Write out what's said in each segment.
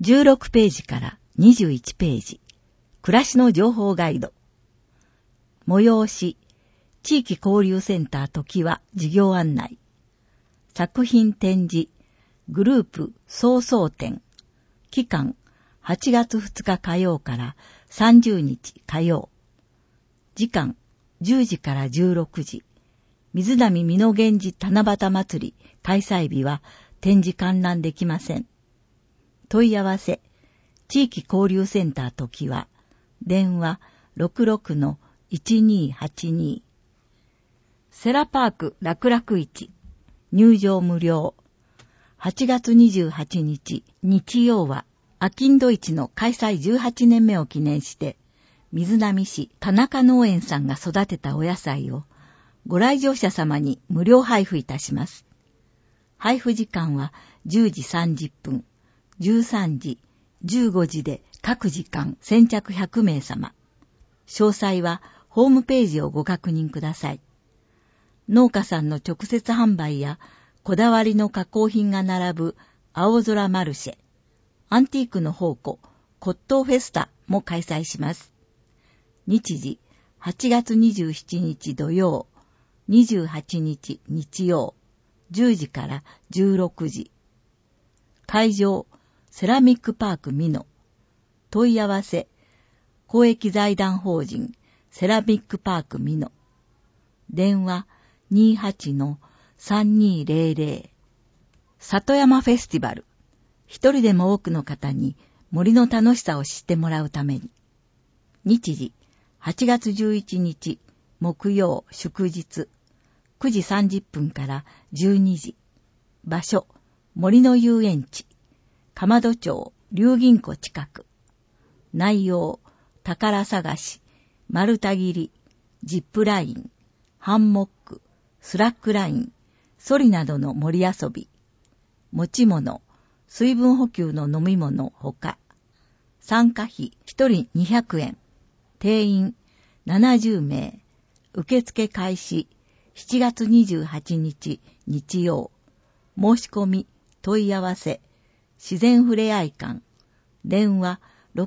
16ページから21ページ。暮らしの情報ガイド。催し、地域交流センター時は事業案内。作品展示、グループ創創展。期間、8月2日火曜から30日火曜。時間、10時から16時。水波美濃源氏七夕祭り開催日は展示観覧できません。問い合わせ、地域交流センター時は、電話 66-1282。セラパーク楽々市、入場無料。8月28日、日曜は、あきんど市の開催18年目を記念して、水波市田中農園さんが育てたお野菜を、ご来場者様に無料配布いたします。配布時間は10時30分、13時、15時で各時間先着100名様。詳細はホームページをご確認ください。農家さんの直接販売やこだわりの加工品が並ぶ青空マルシェ、アンティークの宝庫、骨董フェスタも開催します。日時、8月27日土曜、28日日曜、10時から16時。会場、セラミックパーク美濃。問い合わせ、公益財団法人セラミックパーク美濃。電話 28-3200。里山フェスティバル。一人でも多くの方に森の楽しさを知ってもらうために。日時、8月11日木曜祝日。9時30分から12時。場所、森の遊園地。釜戸町龍銀湖近く。内容、宝探し、丸太切り、ジップライン、ハンモック、スラックライン、ソリなどの森遊び。持ち物、水分補給の飲み物ほか。参加費1人200円。定員70名。受付開始7月28日日曜。申し込み、問い合わせ、自然ふれあい館。電話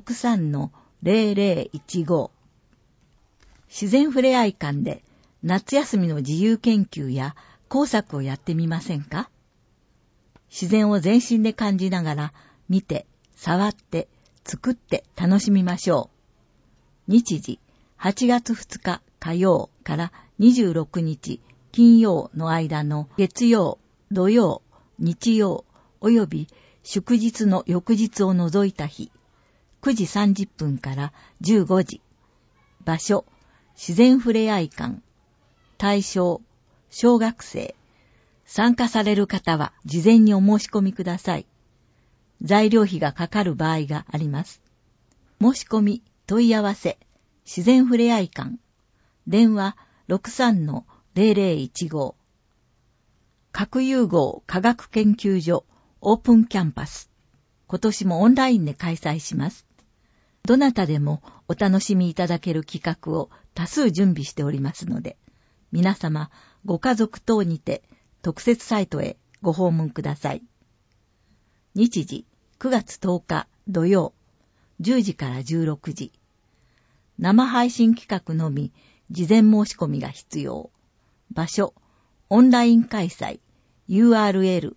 63-0015。自然ふれあい館で夏休みの自由研究や工作をやってみませんか？自然を全身で感じながら見て、触って、作って楽しみましょう。日時、8月2日火曜から26日金曜の間の月曜、土曜、日曜および祝日の翌日を除いた日、9時30分から15時。場所、自然ふれあい館。対象、小学生。参加される方は事前にお申し込みください。材料費がかかる場合があります。申し込み、問い合わせ、自然ふれあい館。電話 63-0015。核融合科学研究所オープンキャンパス。今年もオンラインで開催します。どなたでもお楽しみいただける企画を多数準備しておりますので、皆様ご家族等にて特設サイトへご訪問ください。日時9月10日土曜10時から16時。生配信企画のみ事前申し込みが必要。場所、オンライン開催。URL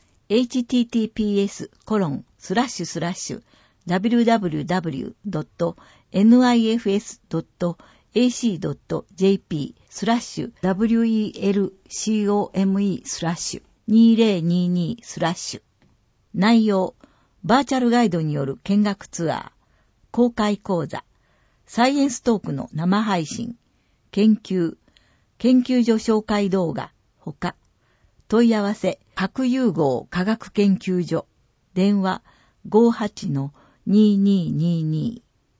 https://www.nifs.ac.jp/welcome/2022/ 内容、バーチャルガイドによる見学ツアー、公開講座、サイエンストークの生配信、研究所紹介動画、ほか、問い合わせ、核融合科学研究所、電話 58-2222。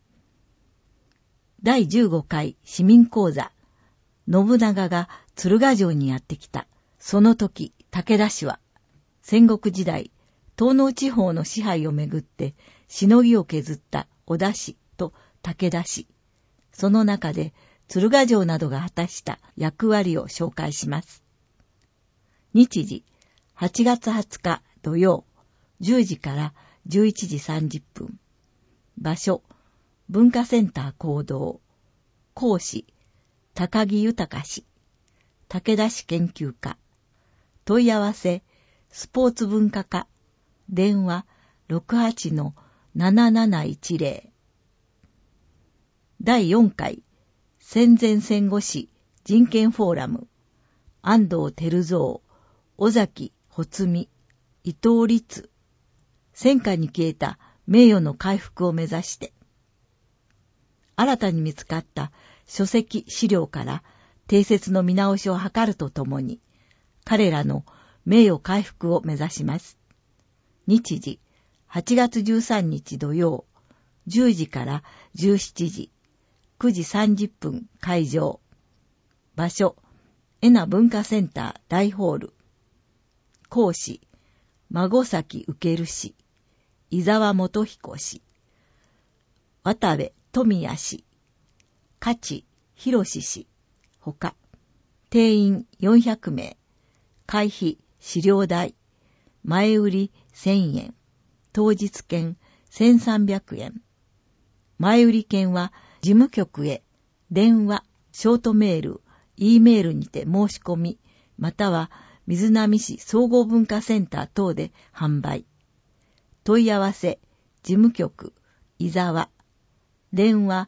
第15回市民講座、信長が鶴ヶ城にやってきた。その時、武田氏は、戦国時代、東農地方の支配をめぐって、しのぎを削った織田氏と武田氏。その中で、鶴ヶ城などが果たした役割を紹介します。日時、8月20日土曜、10時から 11時30分。場所、文化センター講堂。講師、高木豊氏。武田市研究課。問い合わせ、スポーツ文化課。電話、68-7710。第4回、戦前戦後史人権フォーラム。安藤照蔵、尾崎穂美、伊藤律。戦火に消えた名誉の回復を目指して。新たに見つかった書籍資料から定説の見直しを図るとともに、彼らの名誉回復を目指します。日時、8月13日土曜、10時から17時、9時30分会場。場所、恵那文化センター大ホール。講師、孫崎受氏、伊沢元彦氏、渡部富也氏、加地博氏、ほか。定員400名。会費資料代。前売り1000円。当日券1300円。前売り券は事務局へ電話、ショートメール、E メールにて申し込み、または瑞浪市総合文化センター等で販売。問い合わせ、事務局、伊沢。電話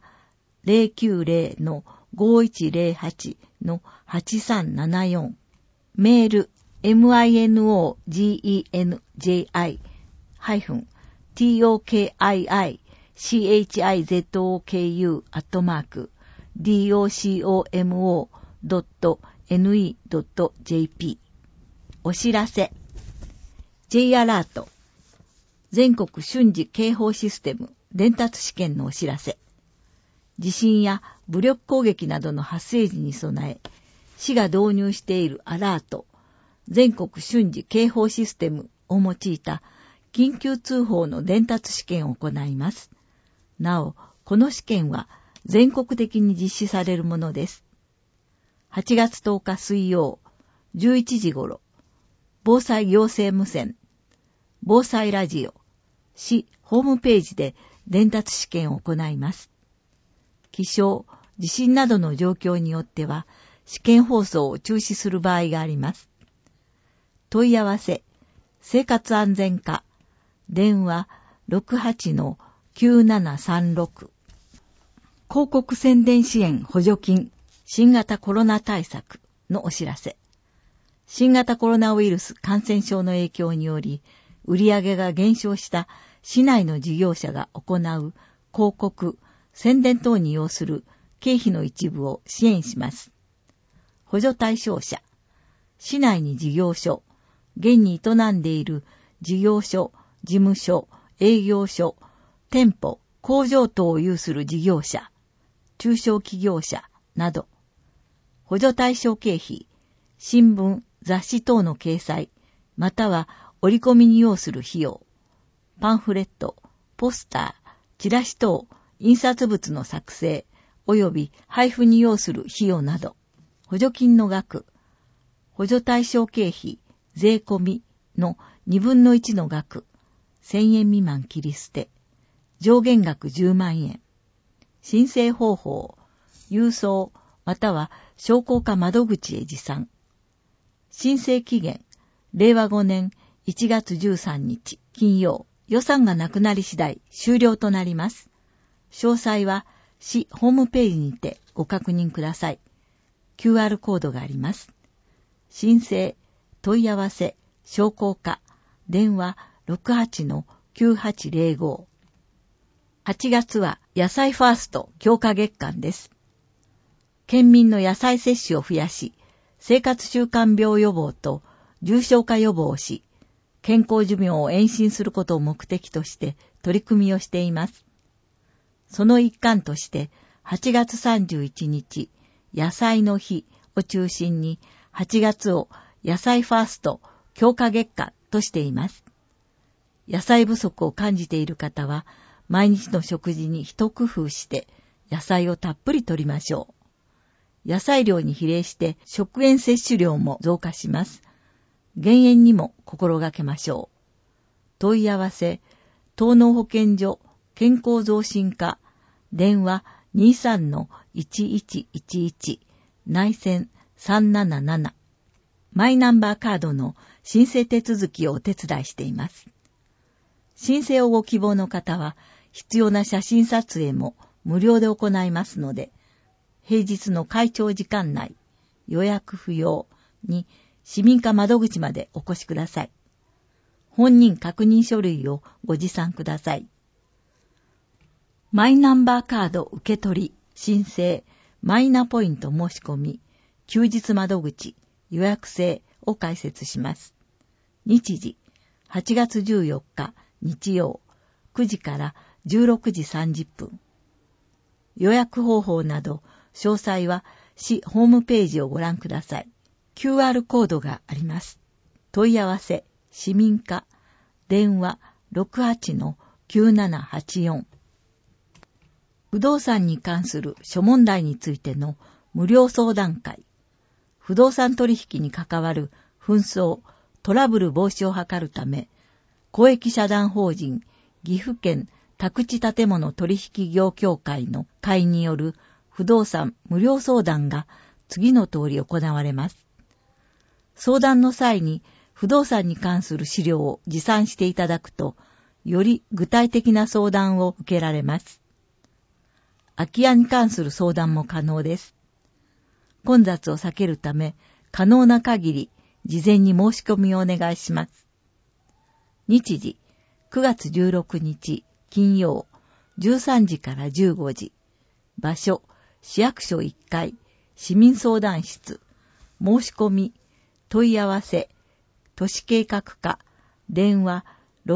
090-5108-8374。メール、moingochikichizoku.docomo.ne.jp。お知らせ。J アラート。全国瞬時警報システム伝達試験のお知らせ。地震や武力攻撃などの発生時に備え、市が導入しているアラート、全国瞬時警報システムを用いた緊急通報の伝達試験を行います。なお、この試験は全国的に実施されるものです。8月10日水曜、11時頃、防災行政無線、防災ラジオ、市ホームページで伝達試験を行います。気象、地震などの状況によっては、試験放送を中止する場合があります。問い合わせ、生活安全課、電話 68-9736。広告宣伝支援補助金、新型コロナ対策のお知らせ。新型コロナウイルス感染症の影響により、売上が減少した市内の事業者が行う広告、宣伝等に要する経費の一部を支援します。補助対象者、市内に事業所、現に営んでいる事業所、事務所、営業所、店舗、工場等を有する事業者、中小企業者など。補助対象経費、新聞、雑誌等の掲載、または折り込みに要する費用、パンフレット、ポスター、チラシ等、印刷物の作成、及び配布に要する費用など、補助金の額、補助対象経費、税込みの2分の1の額、1000円未満切り捨て、上限額10万円、申請方法、郵送、または商工課窓口へ持参。申請期限、令和5年1月13日金曜、予算がなくなり次第終了となります。詳細は市ホームページにてご確認ください。QR コードがあります。申請、問い合わせ、商工課、電話 68-9805。8月は野菜ファースト強化月間です。県民の野菜摂取を増やし、生活習慣病予防と重症化予防をし、健康寿命を延伸することを目的として取り組みをしています。その一環として、8月31日、野菜の日を中心に、8月を野菜ファースト強化月間としています。野菜不足を感じている方は、毎日の食事に一工夫して、野菜をたっぷり摂りましょう。野菜量に比例して食塩摂取量も増加します。減塩にも心がけましょう。問い合わせ、 東農保健所健康増進課電話 23-1111 内線377マイナンバーカードの申請手続きをお手伝いしています。申請をご希望の方は必要な写真撮影も無料で行いますので、平日の開庁時間内、予約不要に市民課窓口までお越しください。本人確認書類をご持参ください。マイナンバーカード受け取り、申請、マイナポイント申し込み、休日窓口、予約制を開設します。日時、8月14日日曜、9時から16時30分。予約方法など、詳細は市ホームページをご覧ください。QR コードがあります。問い合わせ、市民課、電話 68-9784。不動産に関する諸問題についての無料相談会。不動産取引に関わる紛争、トラブル防止を図るため、公益社団法人岐阜県宅地建物取引業協会の会による不動産無料相談が次の通り行われます。相談の際に不動産に関する資料を持参していただくと、より具体的な相談を受けられます。空き家に関する相談も可能です。混雑を避けるため、可能な限り事前に申し込みをお願いします。日時、9月16日金曜、13時から15時。場所、市役所1階、市民相談室。申し込み、問い合わせ、都市計画課、電話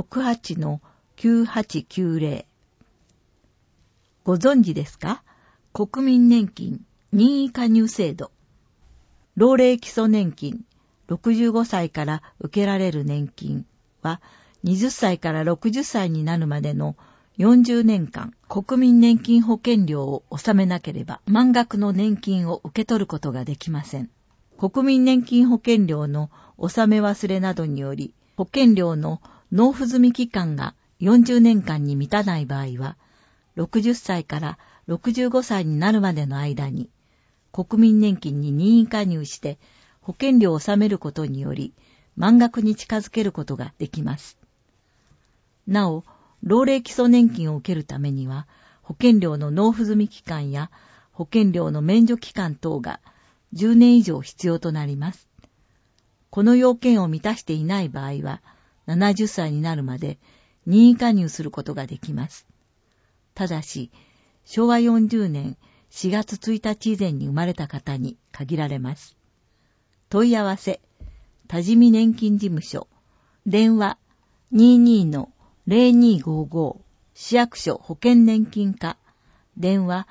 68-9890。ご存知ですか？国民年金任意加入制度。老齢基礎年金、65歳から受けられる年金は、20歳から60歳になるまでの40年間、国民年金保険料を納めなければ、満額の年金を受け取ることができません。国民年金保険料の納め忘れなどにより、保険料の納付済み期間が40年間に満たない場合は、60歳から65歳になるまでの間に、国民年金に任意加入して保険料を納めることにより、満額に近づけることができます。なお、老齢基礎年金を受けるためには、保険料の納付済み期間や保険料の免除期間等が10年以上必要となります。この要件を満たしていない場合は、70歳になるまで任意加入することができます。ただし、昭和40年4月1日以前に生まれた方に限られます。問い合わせ、多治見年金事務所、電話 22-0255 市役所保険年金課、電話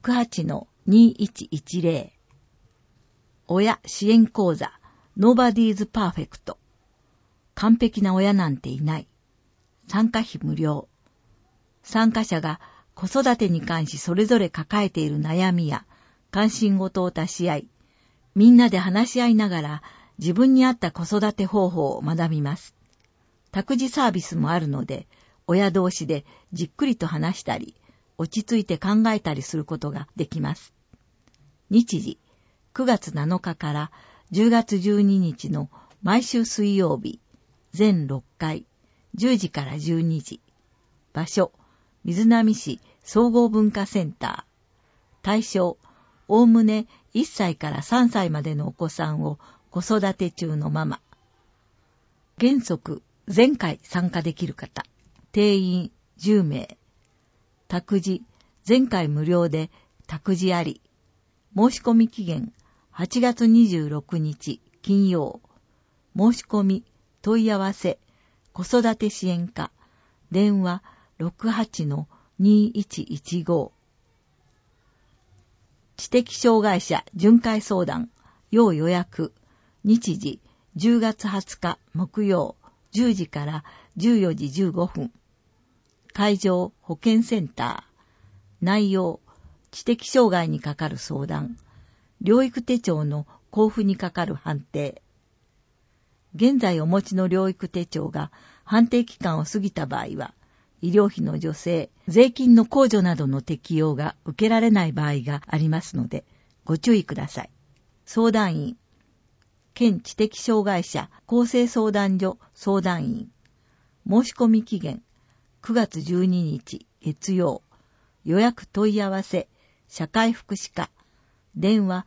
68-2110 親支援講座 Nobody's Perfect 完璧な親なんていない、参加費無料。参加者が子育てに関しそれぞれ抱えている悩みや関心事を足し合い、みんなで話し合いながら自分に合った子育て方法を学びます。託児サービスもあるので、親同士でじっくりと話したり、落ち着いて考えたりすることができます。日時、9月7日から10月12日の毎週水曜日、全6回、10時から12時。場所、瑞浪市総合文化センター。対象、おおむね1歳から3歳までのお子さんを子育て中のママ。原則、全回参加できる方。定員10名。託児、全回無料で託児あり。申し込み期限、8月26日金曜。申し込み、問い合わせ、子育て支援課。電話、68-2115。知的障害者巡回相談、要予約。日時、10月20日木曜、10時から14時15分。会場、保健センター。内容、知的障害にかかる相談。療育手帳の交付にかかる判定。現在お持ちの療育手帳が判定期間を過ぎた場合は、 医療費の助成、税金の控除などの適用が受けられない場合がありますので、ご注意ください。相談員、県知的障害者公正相談所相談員。申し込み期限、9月12日月曜。予約問い合わせ、社会福祉課。電話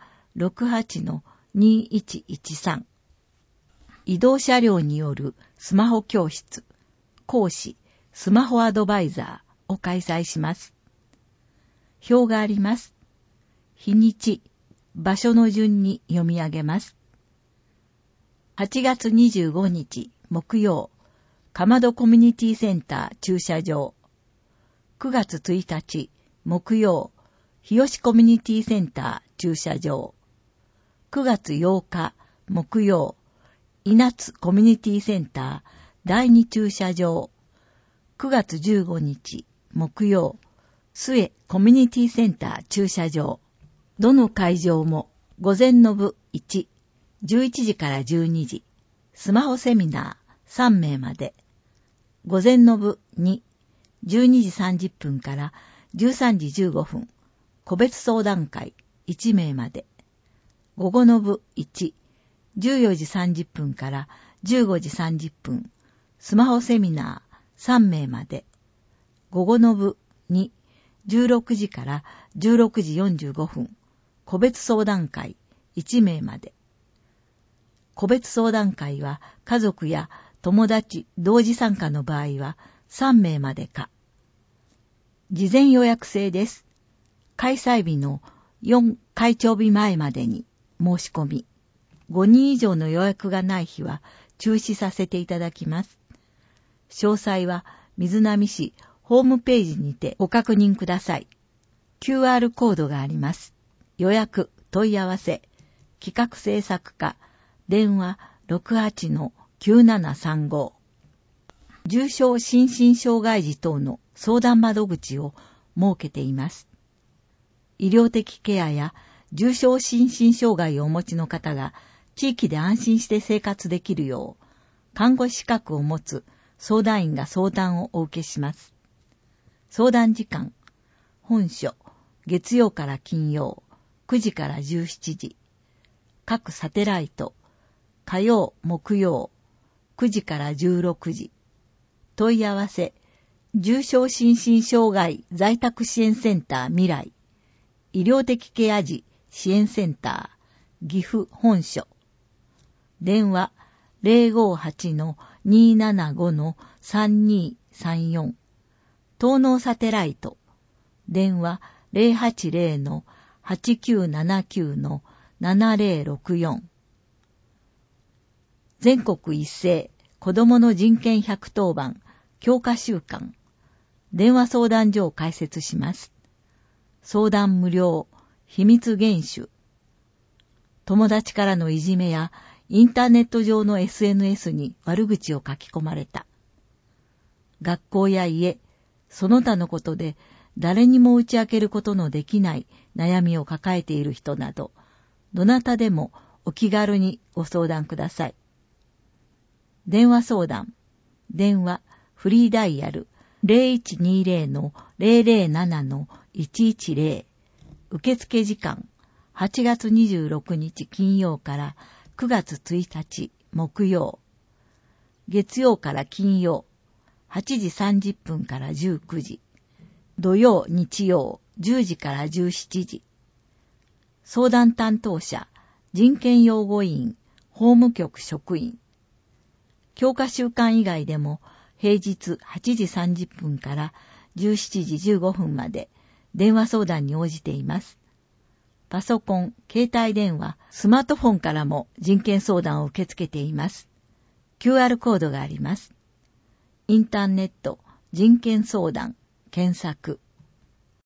68-2113。移動車両によるスマホ教室、講師、スマホアドバイザーを開催します。表があります。日にち、場所の順に読み上げます。8月25日木曜、かまどコミュニティセンター駐車場。9月1日木曜、日吉コミュニティセンター駐車場。9月8日木曜、稲津コミュニティセンター第2駐車場。9月15日木曜、末コミュニティセンター駐車場。どの会場も午前の部1、11時から12時、スマホセミナー3名まで。午前の部2、12時30分から13時15分、個別相談会1名まで。午後の部1、14時30分から15時30分、スマホセミナー3名まで。午後の部2、16時から16時45分、個別相談会1名まで。個別相談会は家族や友達同時参加の場合は3名までか。事前予約制です。開催日の4開庁日前までに申し込み。5人以上の予約がない日は中止させていただきます。詳細は瑞浪市ホームページにてご確認ください。QR コードがあります。予約、問い合わせ、企画制作課、電話 68-9735。重症心身障害児等の相談窓口を設けています。医療的ケアや重症心身障害をお持ちの方が地域で安心して生活できるよう、看護師資格を持つ相談員が相談をお受けします。相談時間、本所、月曜から金曜、9時から17時。各サテライト、火曜、木曜、9時から16時。問い合わせ、重症心身障害在宅支援センター未来、医療的ケア児支援センター、岐阜本所。電話 058-275-3234。東農サテライト。電話 080-8979-7064。全国一斉子どもの人権110番強化週間。電話相談所を開設します。相談無料、秘密厳守。友達からのいじめやインターネット上の SNS に悪口を書き込まれた。学校や家、その他のことで誰にも打ち明けることのできない悩みを抱えている人など、どなたでもお気軽にご相談ください。電話相談、電話、フリーダイヤル 0120-007-110。受付時間、8月26日金曜から9月1日木曜。月曜から金曜、8時30分から19時。土曜、日曜、10時から17時。相談担当者、人権擁護員、法務局職員。強化週間以外でも、平日8時30分から17時15分まで電話相談に応じています。パソコン、携帯電話、スマートフォンからも人権相談を受け付けています。QR コードがあります。インターネット、人権相談、検索。